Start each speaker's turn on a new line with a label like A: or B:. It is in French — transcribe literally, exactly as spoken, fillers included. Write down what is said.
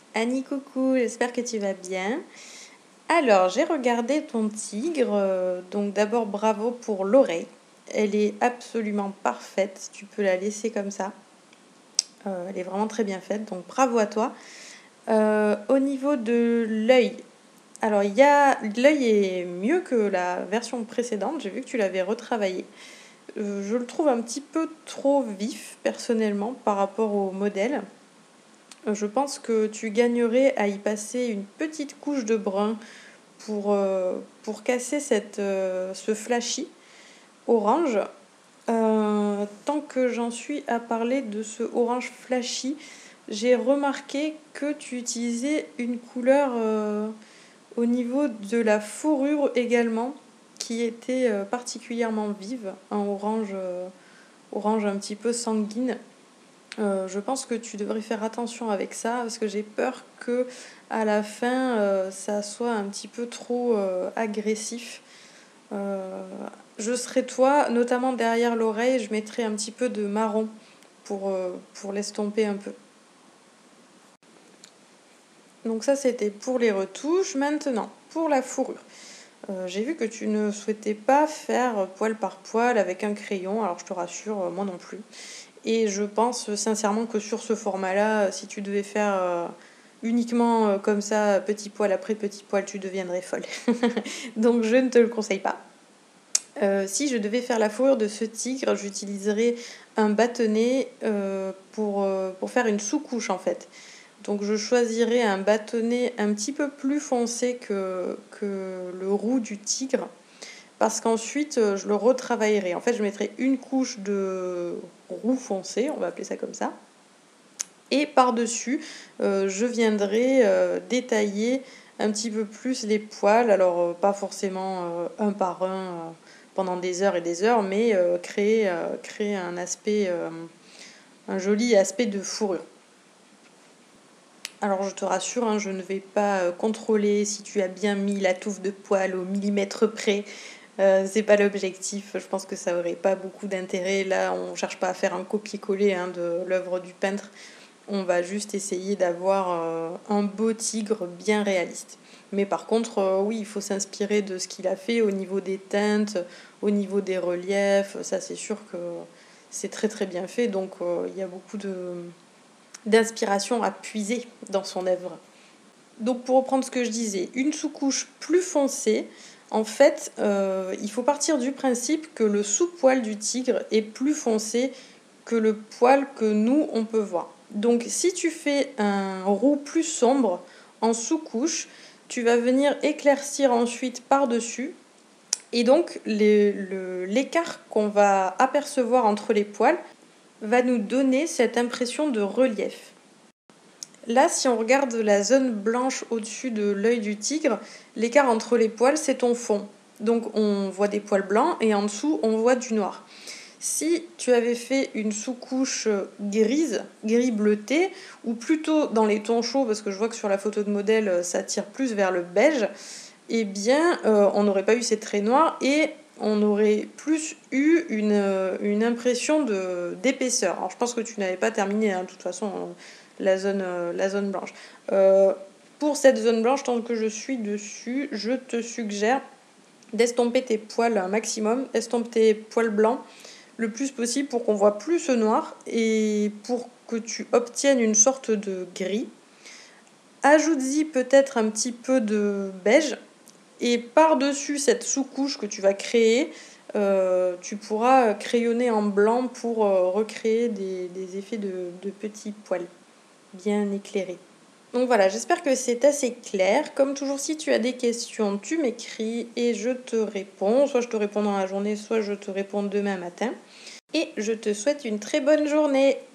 A: Annie, coucou, j'espère que tu vas bien. Alors, j'ai regardé ton tigre, euh, donc d'abord bravo pour l'oreille. Elle est absolument parfaite, tu peux la laisser comme ça. Euh, elle est vraiment très bien faite, donc bravo à toi. Euh, au niveau de l'œil, alors il y a l'œil est mieux que la version précédente, j'ai vu que tu l'avais retravaillé. Euh, je le trouve un petit peu trop vif personnellement par rapport au modèle. Je pense que tu gagnerais à y passer une petite couche de brun pour, euh, pour casser cette, euh, ce flashy orange. Euh, tant que j'en suis à parler de ce orange flashy, j'ai remarqué que tu utilisais une couleur euh, au niveau de la fourrure également, qui était euh, particulièrement vive, un orange, euh, orange un petit peu sanguine. Euh, je pense que tu devrais faire attention avec ça parce que j'ai peur que à la fin euh, ça soit un petit peu trop euh, agressif. Euh, je serais toi, notamment derrière l'oreille, je mettrais un petit peu de marron pour, euh, pour l'estomper un peu. Donc ça c'était pour les retouches. Maintenant, pour la fourrure. Euh, j'ai vu que tu ne souhaitais pas faire poil par poil avec un crayon, alors je te rassure, euh, moi non plus. Et je pense sincèrement que sur ce format-là, si tu devais faire euh, uniquement euh, comme ça, petit poil après petit poil, tu deviendrais folle. Donc je ne te le conseille pas. Euh, si je devais faire la fourrure de ce tigre, j'utiliserais un bâtonnet euh, pour, euh, pour faire une sous-couche en fait. Donc je choisirais un bâtonnet un petit peu plus foncé que, que le roux du tigre parce qu'ensuite euh, je le retravaillerai. En fait, je mettrai une couche de roux foncé, on va appeler ça comme ça, et par-dessus, euh, je viendrai euh, détailler un petit peu plus les poils. Alors, euh, pas forcément euh, un par un euh, pendant des heures et des heures, mais euh, créer, euh, créer un aspect, euh, un joli aspect de fourrure. Alors je te rassure, hein, je ne vais pas euh, contrôler si tu as bien mis la touffe de poils au millimètre près. Euh, c'est pas l'objectif. Je pense que ça aurait pas beaucoup d'intérêt. Là, on cherche pas à faire un copier-coller hein, de l'œuvre du peintre. On va juste essayer d'avoir euh, un beau tigre bien réaliste. Mais par contre, euh, oui, il faut s'inspirer de ce qu'il a fait au niveau des teintes, au niveau des reliefs. Ça, c'est sûr que c'est très très bien fait. Donc, euh, il y a beaucoup de, d'inspiration à puiser dans son œuvre. Donc pour reprendre ce que je disais, une sous-couche plus foncée, en fait, euh, il faut partir du principe que le sous-poil du tigre est plus foncé que le poil que nous, on peut voir. Donc si tu fais un roux plus sombre en sous-couche, tu vas venir éclaircir ensuite par-dessus. Et donc les, le, l'écart qu'on va apercevoir entre les poils va nous donner cette impression de relief. Là, si on regarde la zone blanche au-dessus de l'œil du tigre, l'écart entre les poils, c'est ton fond. Donc on voit des poils blancs et en dessous, on voit du noir. Si tu avais fait une sous-couche grise, gris bleuté, ou plutôt dans les tons chauds, parce que je vois que sur la photo de modèle, ça tire plus vers le beige, eh bien, euh, on n'aurait pas eu ces traits noirs et on aurait plus eu une, une impression de, d'épaisseur. Alors je pense que tu n'avais pas terminé, hein, de toute façon, la zone, euh, la zone blanche. Euh, pour cette zone blanche, tant que je suis dessus, je te suggère d'estomper tes poils un maximum, estompe tes poils blancs le plus possible pour qu'on voit plus ce noir et pour que tu obtiennes une sorte de gris. Ajoute-y peut-être un petit peu de beige et par-dessus cette sous-couche que tu vas créer, euh, tu pourras crayonner en blanc pour euh, recréer des, des effets de, de petits poils bien éclairés. Donc voilà, j'espère que c'est assez clair. Comme toujours, si tu as des questions, tu m'écris et je te réponds. Soit je te réponds dans la journée, soit je te réponds demain matin. Et je te souhaite une très bonne journée.